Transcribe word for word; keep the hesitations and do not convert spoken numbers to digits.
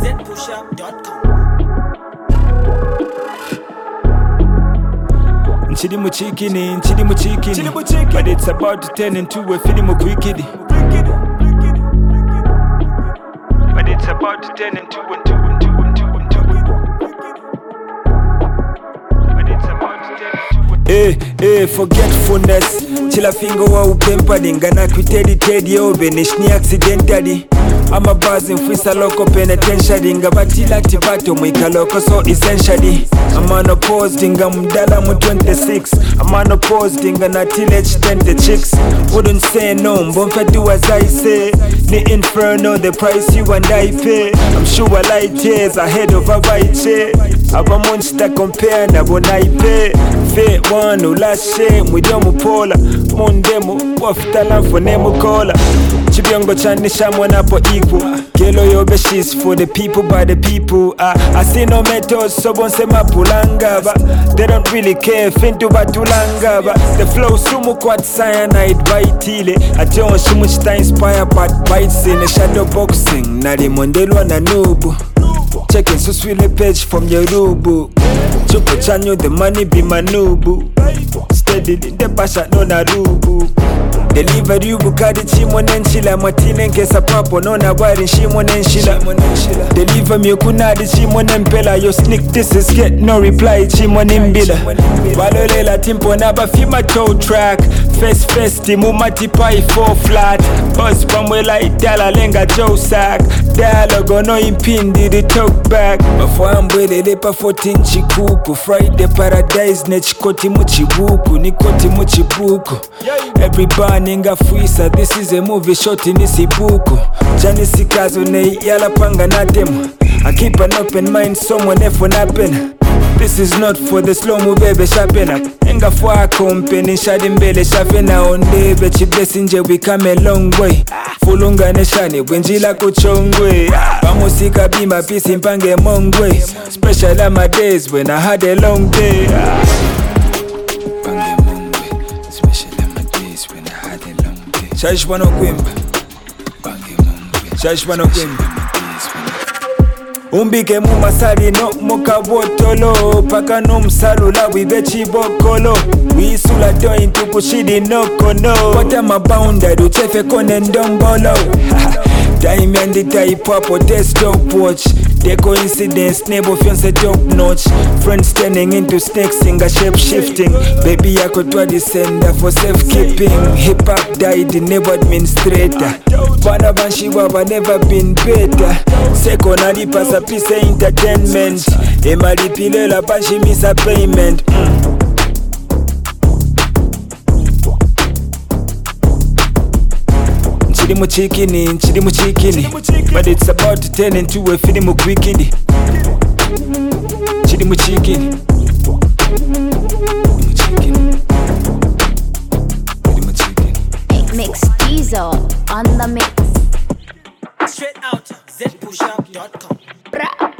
z pushup dot com. Nchidi muchikini, nchidi muchikini, but it's about to turn into a film of wicked. But it's about to turn into and two and two and two and two. But it's about to turn into. Eh, eh, forgetfulness. Chila finger wa upempadi ngana kwitedi tedi obe nishni accidentally. I'm a buzzing fisa loco penitentiary ngabatila tibato mwika loco so essentially I'm on a pause dinga mdala mu twenty-six I'm on a pause dinga na teenage ten the chicks wouldn't say no mbomfa do as I say ni inferno the price you and I pay I'm sure light years ahead of a right chair Aba monster compare na bonaipe Fe one ulashe mwidomu pola Mondemo wafitala fonemu kola Chibiongo chanisha mwanapo equal Kelo yobe she's for the people by the people uh, I see no methods so bonse mapulanga ba They don't really care fintu batulanga ba The flow sumu kwat cyanide baitile Ajon shimuchita inspire but bites in a shadow boxing Nari mondelwa na nubu Checking so sweet page from your rubu Chupo chanyo the money be manubu Steady the pasha no na rubu Deliver you bukadi chimo nenchila Matine nkesa papo no na wari shimo nenchila Deliver me kunadi chimo nempela Yo sneak this is get no reply chimo nimbila Balolela timpo naba fima toe track Face face timu matipai four flat Buzz pamwela itala lenga joe sack Dialogue no impindi the talk back Bafwambwele lepa fourteen chikuku Friday paradise nechikoti muchibuku Nikoti muchibuku Everybody ninga fuisa this is a movie shot in isibuku Jani sikazo nei yala panga na demo I keep an open mind someone efo napen This is not for the slow mo bebe shapena Enga fwa company shadi mbele shafena Ondebe chibesi nje we come a long way Fulunga neshani wenjila kuchongwe Bamusika bima pisi mpange mongwe Special on my days when I had a long day Shashwano kwimba Shashwano kwimba Umbike mu masali no mukabotolo Paka no msalula wibe chibokolo Wisula doin tukushidi no kono What am I bounded uchefe kone ndombolo Time and the type up or desktop watch The coincidence, neighbor fiance top notch Friends turning into snakes, singer shape shifting Baby I could try the sender for safekeeping Hip hop died, never administrator Bana banshi waba never been better Seko nadi pasa piece entertainment Ema lipile la banshi misa payment mm. Nchidi muchikini, nchidi muchikini But it's about to turn into a film of wicked Nchidi muchikini Mix Diesel on the mix Straight out z pushup dot com.